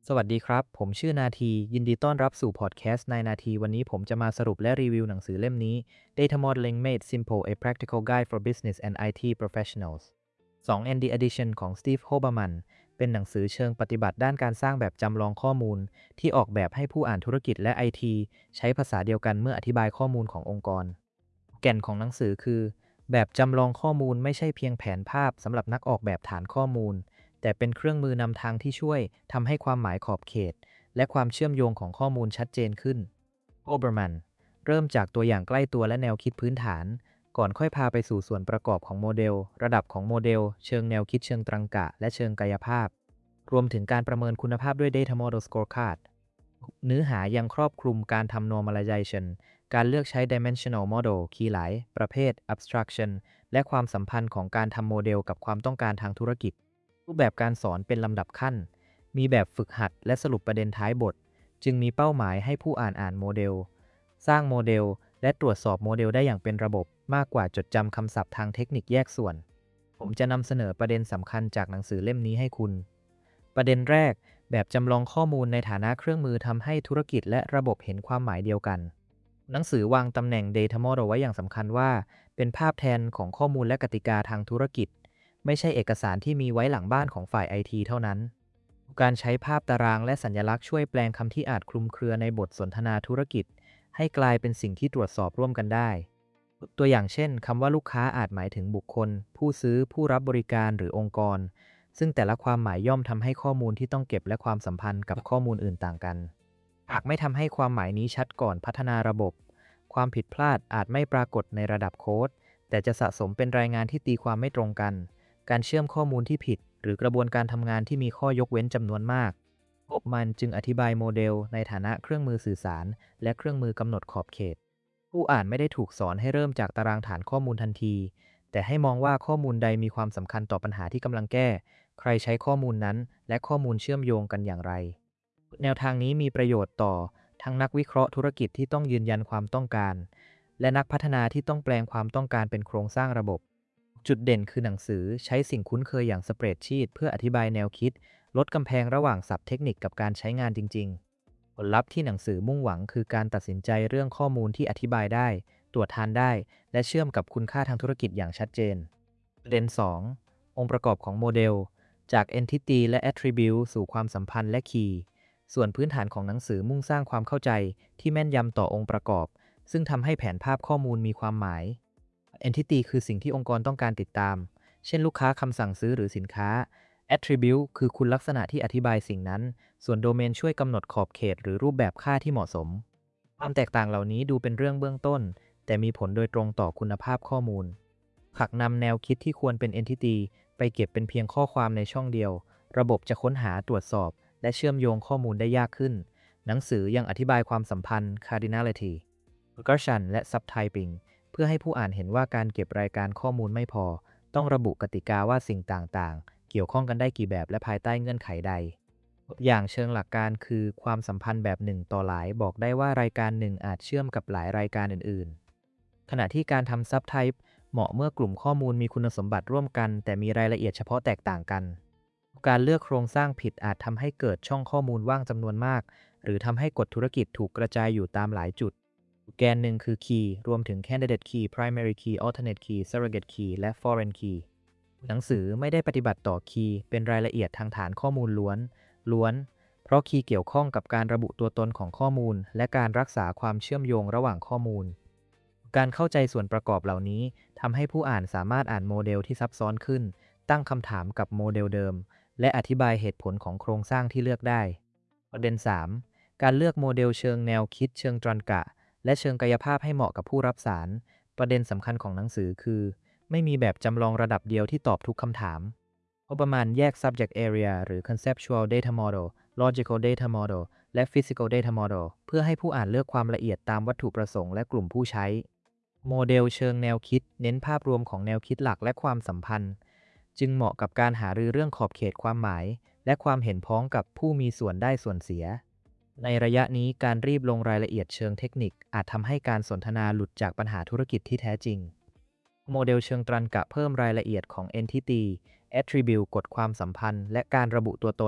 สวัสดีครับ ผมชื่อนาที ยินดีต้อนรับสู่พอดแคสต์นายนาที วันนี้ผมจะมาสรุปและรีวิวหนังสือเล่มนี้ Data Modeling Made Simple: A Practical Guide for Business and IT Professionals 2ND Edition ของ Steve Hoberman เป็นหนังสือเชิงปฏิบัติด้านการสร้างแบบจำลองข้อมูลที่ออกแบบให้ผู้อ่านธุรกิจและ IT ใช้ภาษาเดียวกันเมื่ออธิบายข้อมูลขององค์กร แก่นของหนังสือคือ แบบจำลองข้อมูลไม่ใช่เพียงแผนภาพสำหรับนักออกแบบฐานข้อมูล แต่เป็นเครื่องมือนำทางที่ช่วยทำให้ความหมายขอบเขตและความเชื่อมโยงของข้อมูลชัดเจนขึ้นโอเบอร์แมนเริ่มจากตัวอย่างใกล้ตัวและแนวคิดพื้นฐานก่อนค่อยพาไปสู่ส่วนประกอบของโมเดลระดับของโมเดลเชิงแนวคิดเชิงตรรกะและเชิงกายภาพรวมถึงการประเมินคุณภาพด้วย Data Model Scorecard เนื้อหายังครอบคลุมการทำ normalization การเลือกใช้ dimensional model คีย์หลายประเภท abstraction และความสัมพันธ์ของการทำโมเดลกับความต้องการทางธุรกิจรูปแบบการสอนเป็นลำดับขั้นมีแบบฝึกหัดและสรุปประเด็นท้ายบทจึงมีเป้าหมายให้ผู้อ่านโมเดลสร้างโมเดลและตรวจสอบโมเดลได้อย่างเป็นระบบมากกว่าจดจำคำศัพท์ทางเทคนิคแยกส่วนผมจะนำเสนอประเด็นสำคัญจากหนังสือเล่มนี้ให้คุณประเด็นแรกแบบจำลองข้อมูลในฐานะเครื่องมือทำให้ธุรกิจและระบบเห็นความหมายเดียวกันหนังสือวางตำแหน่ง Data Model ไว้อย่างสำคัญว่าเป็นภาพแทนของข้อมูลและกติกาทางธุรกิจไม่ใช่เอกสารที่มีไว้หลังบ้านของฝ่าย IT เท่านั้นการใช้ภาพตารางและสัญลักษณ์ช่วยแปลงคำที่อาจคลุมเครือในบทสนทนาธุรกิจให้กลายเป็นสิ่งที่ตรวจสอบร่วมกันได้ตัวอย่างเช่นคำว่าลูกค้าอาจหมายถึงบุคคลผู้ซื้อผู้รับบริการหรือองค์กรซึ่งแต่ละความหมายย่อมทำให้ข้อมูลที่ต้องเก็บและความสัมพันธ์กับข้อมูลอื่นต่างกันหากไม่ทำให้ความหมายนี้ชัดก่อนพัฒนาระบบความผิดพลาดอาจไม่ปรากฏในระดับโค้ดแต่จะสะสมเป็นรายงานที่ตีความไม่ตรงกันการเชื่อมข้อมูลที่ผิดหรือกระบวนการทำงานที่มีข้อยกเว้นจำนวนมากมันจึงอธิบายโมเดลในฐานะเครื่องมือสื่อสารและเครื่องมือกำหนดขอบเขตผู้อ่านไม่ได้ถูกสอนให้เริ่มจากตารางฐานข้อมูลทันทีแต่ให้มองว่าข้อมูลใดมีความสำคัญต่อปัญหาที่กำลังแก้ใครใช้ข้อมูลนั้นและข้อมูลเชื่อมโยงกันอย่างไรแนวทางนี้มีประโยชน์ต่อทั้งนักวิเคราะห์ธุรกิจที่ต้องยืนยันความต้องการและนักพัฒนาที่ต้องแปลงความต้องการเป็นโครงสร้างระบบจุดเด่นคือหนังสือใช้สิ่งคุ้นเคยอย่างสเปรดชีตเพื่ออธิบายแนวคิดลดกำแพงระหว่างศัพท์เทคนิคกับการใช้งานจริงๆผลลัพธ์ที่หนังสือมุ่งหวังคือการตัดสินใจเรื่องข้อมูลที่อธิบายได้ตรวจทานได้และเชื่อมกับคุณค่าทางธุรกิจอย่างชัดเจนประเด็น2องค์ประกอบของโมเดลจาก Entity และ Attribute สู่ความสัมพันธ์และ Key ส่วนพื้นฐานของหนังสือมุ่งสร้างความเข้าใจที่แม่นยำต่อองค์ประกอบซึ่งทำให้แผนภาพข้อมูลมีความหมาย Entity คือสิ่งที่องค์กรต้องการติดตามเช่นลูกค้าคำสั่งซื้อหรือสินค้า Attribute คือคุณลักษณะที่อธิบายสิ่งนั้นส่วน Domain ช่วยกำหนดขอบเขตหรือรูปแบบค่าที่เหมาะสมความแตกต่างเหล่านี้ดูเป็นเรื่องเบื้องต้นแต่มีผลโดยตรงต่อคุณภาพข้อมูลหากนำแนวคิดที่ควรเป็น Entity ไปเก็บเป็นเพียงข้อความในช่องเดียวระบบจะค้นหาตรวจสอบและเชื่อมโยงข้อมูลได้ยากขึ้นหนังสือยังอธิบายความสัมพันธ์ cardinality regression และ subtyping เพื่อให้ผู้อ่านเห็นว่าการเก็บรายการข้อมูลไม่พอต้องระบุกติกาว่าสิ่งต่างๆเกี่ยวข้องกันได้กี่แบบและภายใต้เงื่อนไขใดอย่างเชิงหลักการคือความสัมพันธ์แบบหนึ่งต่อหลายบอกได้ว่ารายการหนึ่งอาจเชื่อมกับหลายรายการอื่นๆขณะที่การทำ subtypeเหมาะเมื่อกลุ่มข้อมูลมีคุณสมบัติร่วมกันแต่มีรายละเอียดเฉพาะแตกต่างกันการเลือกโครงสร้างผิดอาจทำให้เกิดช่องข้อมูลว่างจำนวนมากหรือทำให้กฎธุรกิจถูกกระจายอยู่ตามหลายจุดแกนหนึ่งคือ Key รวมถึง Candidate Key Primary Key Alternate Key Surrogate Key และ Foreign Key หนังสือไม่ได้ปฏิบัติต่อ Key เป็นรายละเอียดทางฐานข้อมูลล้วนเพราะ Key เกี่ยวข้องกับการระบุตัวตนของข้อมูลและการรักษาความเชื่อมโยงระหว่างข้อมูลการเข้าใจส่วนประกอบเหล่านี้ทำให้ผู้อ่านสามารถอ่านโมเดลที่ซับซ้อนขึ้นตั้งคำถามกับโมเดลเดิมและอธิบายเหตุผลของโครงสร้างที่เลือกได้ประเด็น3การเลือกโมเดลเชิงแนวคิดเชิงตรรกะและเชิงกายภาพให้เหมาะกับผู้รับสารประเด็นสำคัญของหนังสือคือไม่มีแบบจำลองระดับเดียวที่ตอบทุกคำถามประมาณแยก subject area หรือ conceptual data model logical data model และ physical data model เพื่อให้ผู้อ่านเลือกความละเอียดตามวัตถุประสงค์และกลุ่มผู้ใช้โมเดลเชิงแนวคิดเน้นภาพรวมของแนวคิดหลักและความสัมพันธ์จึงเหมาะกับการหารือเรื่องขอบเขตความหมายและความเห็นพ้องกับผู้มีส่วนได้ส่วนเสียในระยะนี้การรีบลงรายละเอียดเชิงเทคนิคอาจทำให้การสนทนาหลุดจากปัญหาธุรกิจที่แท้จริงโมเดลเชิงตรรกะเพิ่มรายละเอียดของ Entity Attribute กฎความสัมพันธ์และการระบุตัวตน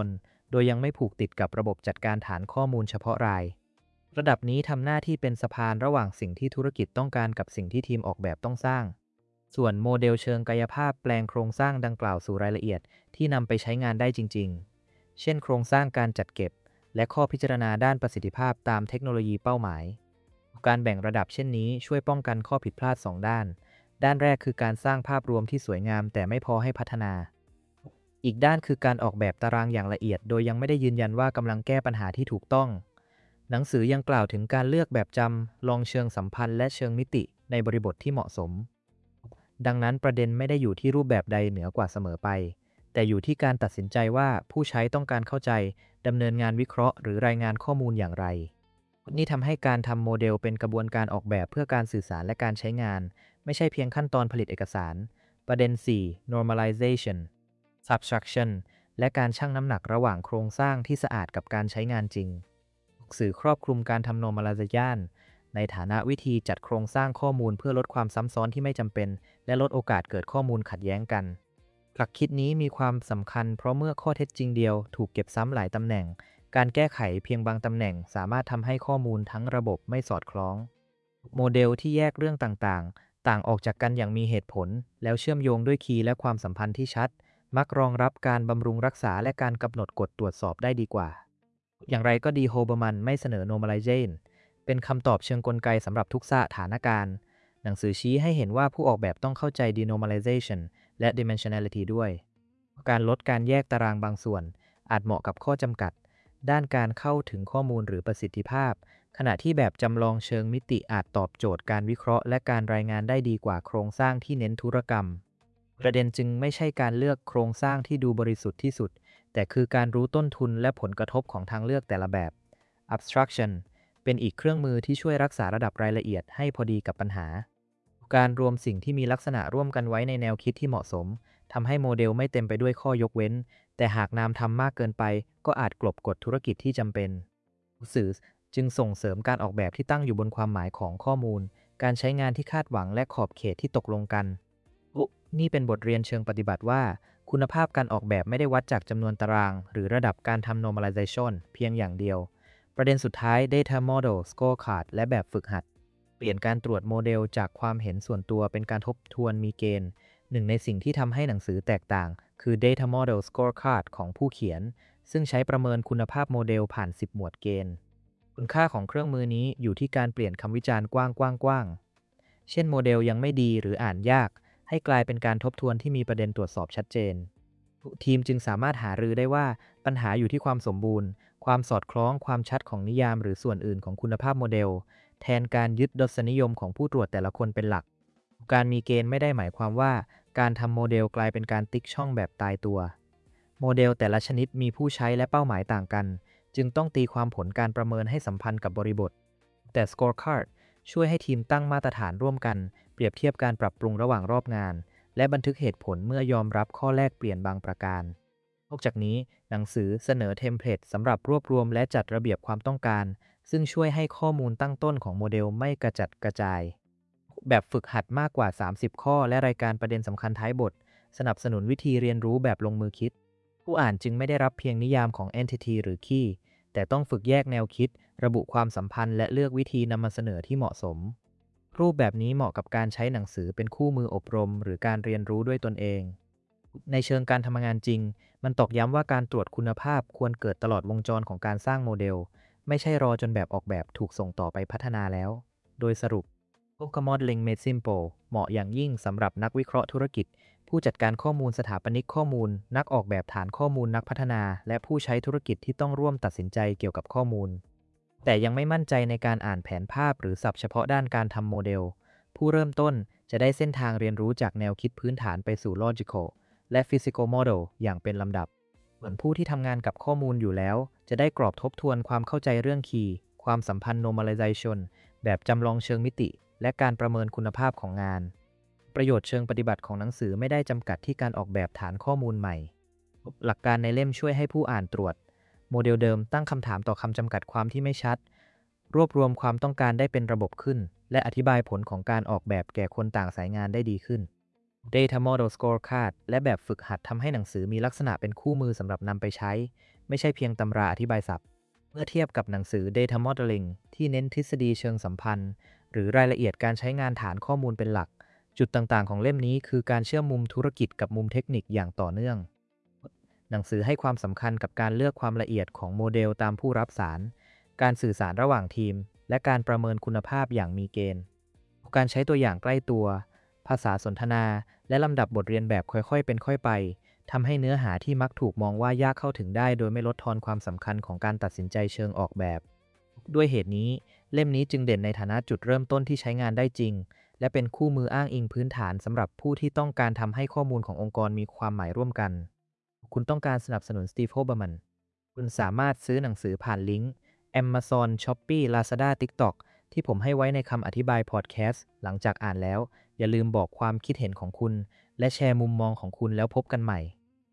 โดยยังไม่ผูกติดกับระบบจัดการฐานข้อมูลเฉพาะรายระดับนี้ทำหน้าที่เป็นสะพานระหว่างสิ่งที่ธุรกิจต้องการกับสิ่งที่ทีมออกแบบต้องสร้างส่วนโมเดลเชิงกายภาพแปลงโครงสร้างดังกล่าวสู่รายละเอียดที่นำไปใช้งานได้จริงๆเช่นโครงสร้างการจัดเก็บและข้อพิจารณาด้านประสิทธิภาพตามเทคโนโลยีเป้าหมายการแบ่งระดับเช่นนี้ช่วยป้องกันข้อผิดพลาด2ด้านแรกคือการสร้างภาพรวมที่สวยงามแต่ไม่พอให้พัฒนาอีกด้านคือการออกแบบตารางอย่างละเอียดโดยยังไม่ได้ยืนยันว่ากำลังแก้ปัญหาที่ถูกต้องหนังสือยังกล่าวถึงการเลือกแบบจำลองเชิงสัมพันธ์และเชิงมิติในบริบทที่เหมาะสมดังนั้นประเด็นไม่ได้อยู่ที่รูปแบบใดเหนือกว่าเสมอไปแต่อยู่ที่การตัดสินใจว่าผู้ใช้ต้องการเข้าใจดำเนินงานวิเคราะห์หรือรายงานข้อมูลอย่างไรนี่ทำให้การทำโมเดลเป็นกระบวนการออกแบบเพื่อการสื่อสารและการใช้งานไม่ใช่เพียงขั้นตอนผลิตเอกสารประเด็น 4 normalization subtraction และการชั่งน้ำหนักระหว่างโครงสร้างที่สะอาดกับการใช้งานจริงสื่อครอบคลุมการทำ normalization ในฐานะวิธีจัดโครงสร้างข้อมูลเพื่อลดความซ้ำซ้อนที่ไม่จำเป็นและลดโอกาสเกิดข้อมูลขัดแย้งกันหลักคิดนี้มีความสำคัญเพราะเมื่อข้อเท็จจริงเดียวถูกเก็บซ้ำหลายตำแหน่งการแก้ไขเพียงบางตำแหน่งสามารถทำให้ข้อมูลทั้งระบบไม่สอดคล้องโมเดลที่แยกเรื่องต่างออกจากกันอย่างมีเหตุผลแล้วเชื่อมโยงด้วยคีย์และความสัมพันธ์ที่ชัดมักรองรับการบำรุงรักษาและการกำหนดกฎตรวจสอบได้ดีกว่าอย่างไรก็ดีโฮเบอร์มันไม่เสนอ normalization เป็นคำตอบเชิงกลไกสำหรับทุกสถานการณ์หนังสือชี้ให้เห็นว่าผู้ออกแบบต้องเข้าใจ denormalization และ dimensionality ด้วยการลดการแยกตารางบางส่วนอาจเหมาะกับข้อจำกัดด้านการเข้าถึงข้อมูลหรือประสิทธิภาพขณะที่แบบจำลองเชิงมิติอาจตอบโจทย์การวิเคราะห์และการรายงานได้ดีกว่าโครงสร้างที่เน้นธุรกรรมประเด็นจึงไม่ใช่การเลือกโครงสร้างที่ดูบริสุทธิ์ที่สุดแต่คือการรู้ต้นทุนและผลกระทบของทางเลือกแต่ละแบบ abstraction เป็นอีกเครื่องมือที่ช่วยรักษาระดับรายละเอียดให้พอดีกับปัญหาการรวมสิ่งที่มีลักษณะร่วมกันไว้ในแนวคิดที่เหมาะสมทำให้โมเดลไม่เต็มไปด้วยข้อยกเว้นแต่หากนามทำมากเกินไปก็อาจกลบกฎธุรกิจที่จำเป็นสื่อจึงส่งเสริมการออกแบบที่ตั้งอยู่บนความหมายของข้อมูลการใช้งานที่คาดหวังและขอบเขตที่ตกลงกันนี่เป็นบทเรียนเชิงปฏิบัติว่าคุณภาพการออกแบบไม่ได้วัดจากจำนวนตารางหรือระดับการทำ normalization เพียงอย่างเดียวประเด็นสุดท้าย data model scorecard และแบบฝึกหัดเปลี่ยนการตรวจโมเดลจากความเห็นส่วนตัวเป็นการทบทวนมีเกณฑ์หนึ่งในสิ่งที่ทำให้หนังสือแตกต่างคือ data model scorecard ของผู้เขียนซึ่งใช้ประเมินคุณภาพโมเดลผ่าน10หมวดเกณฑ์คุณค่าของเครื่องมือนี้อยู่ที่การเปลี่ยนคำวิจารณ์กว้างๆเช่นโมเดลยังไม่ดีหรืออ่านยากให้กลายเป็นการทบทวนที่มีประเด็นตรวจสอบชัดเจนทีมจึงสามารถหารือได้ว่าปัญหาอยู่ที่ความสมบูรณ์ความสอดคล้องความชัดของนิยามหรือส่วนอื่นของคุณภาพโมเดลแทนการยึดรสนิยมของผู้ตรวจแต่ละคนเป็นหลักการมีเกณฑ์ไม่ได้หมายความว่าการทำโมเดลกลายเป็นการติ๊กช่องแบบตายตัวโมเดลแต่ละชนิดมีผู้ใช้และเป้าหมายต่างกันจึงต้องตีความผลการประเมินให้สัมพันธ์กับบริบทแต่ Scorecard ช่วยให้ทีมตั้งมาตรฐานร่วมกันเปรียบเทียบการปรับปรุงระหว่างรอบงานและบันทึกเหตุผลเมื่อยอมรับข้อแลกเปลี่ยนบางประการนอกจากนี้หนังสือเสนอเทมเพลตสำหรับรวบรวมและจัดระเบียบความต้องการซึ่งช่วยให้ข้อมูลตั้งต้นของโมเดลไม่กระจัดกระจายแบบฝึกหัดมากกว่า30ข้อและรายการประเด็นสำคัญท้ายบทสนับสนุนวิธีเรียนรู้แบบลงมือคิดผู้อ่านจึงไม่ได้รับเพียงนิยามของ entity หรือ key แต่ต้องฝึกแยกแนวคิดระบุความสัมพันธ์และเลือกวิธีนำมาเสนอที่เหมาะสมรูปแบบนี้เหมาะกับการใช้หนังสือเป็นคู่มืออบรมหรือการเรียนรู้ด้วยตนเองในเชิงการทำงานจริงมันตอกย้ำว่าการตรวจคุณภาพควรเกิดตลอดวงจรของการสร้างโมเดลไม่ใช่รอจนแบบออกแบบถูกส่งต่อไปพัฒนาแล้วโดยสรุป Focus Modeling Made Simple เหมาะอย่างยิ่งสำหรับนักวิเคราะห์ธุรกิจผู้จัดการข้อมูลสถาปนิกข้อมูลนักออกแบบฐานข้อมูลนักพัฒนาและผู้ใช้ธุรกิจที่ต้องร่วมตัดสินใจเกี่ยวกับข้อมูลแต่ยังไม่มั่นใจในการอ่านแผนภาพหรือศัพท์เฉพาะด้านการทำโมเดลผู้เริ่มต้นจะได้เส้นทางเรียนรู้จากแนวคิดพื้นฐานไปสู่ Logical และ Physical Model อย่างเป็นลำดับส่วนผู้ที่ทำงานกับข้อมูลอยู่แล้วจะได้กรอบทบทวนความเข้าใจเรื่องคีย์ความสัมพันธ์ normalization แบบจำลองเชิงมิติและการประเมินคุณภาพของงานประโยชน์เชิงปฏิบัติของหนังสือไม่ได้จำกัดที่การออกแบบฐานข้อมูลใหม่หลักการในเล่มช่วยให้ผู้อ่านตรวจโมเดลเดิมตั้งคำถามต่อคำจำกัดความที่ไม่ชัดรวบรวมความต้องการได้เป็นระบบขึ้นและอธิบายผลของการออกแบบแก่คนต่างสายงานได้ดีขึ้น Data Model Scorecard และแบบฝึกหัดทำให้หนังสือมีลักษณะเป็นคู่มือสำหรับนำไปใช้ไม่ใช่เพียงตำราอธิบายศัพท์เมื่อเทียบกับหนังสือ Data Modeling ที่เน้นทฤษฎีเชิงสัมพันธ์หรือรายละเอียดการใช้งานฐานข้อมูลเป็นหลักจุดต่างๆของเล่มนี้คือการเชื่อมมุมธุรกิจกับมุมเทคนิคอย่างต่อเนื่องหนังสือให้ความสำคัญกับการเลือกความละเอียดของโมเดลตามผู้รับสารการสื่อสารระหว่างทีมและการประเมินคุณภาพอย่างมีเกณฑ์การใช้ตัวอย่างใกล้ตัวภาษาสนทนาและลำดับบทเรียนแบบค่อยๆเป็นค่อยไปทำให้เนื้อหาที่มักถูกมองว่ายากเข้าถึงได้โดยไม่ลดทอนความสำคัญของการตัดสินใจเชิงออกแบบด้วยเหตุนี้เล่มนี้จึงเด่นในฐานะจุดเริ่มต้นที่ใช้งานได้จริงและเป็นคู่มืออ้างอิงพื้นฐานสำหรับผู้ที่ต้องการทำให้ข้อมูลขององค์กรมีความหมายร่วมกันคุณต้องการสนับสนุนสตีฟ โฮเบอร์มันคุณสามารถซื้อหนังสือผ่านลิงก์ Amazon Shopee Lazada TikTok ที่ผมให้ไว้ในคำอธิบายพอดแคสต์หลังจากอ่านแล้วอย่าลืมบอกความคิดเห็นของคุณและแชร์มุมมองของคุณแล้วพบกันใหม่